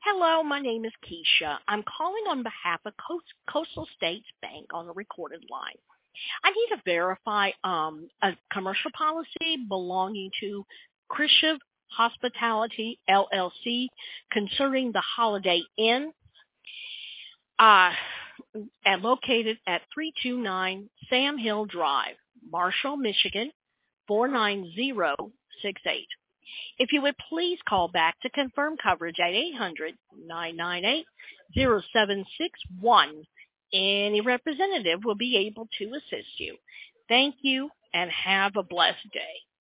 Hello, my name is Keisha. I'm calling on behalf of Coastal States Bank on a recorded line. I need to verify a commercial policy belonging to Krishiv Hospitality LLC concerning the Holiday Inn uh, and located at 329 Sam Hill Drive, Marshall, Michigan 49068. If you would please call back to confirm coverage at 800-998-0761. Any representative will be able to assist you. Thank you and have a blessed day.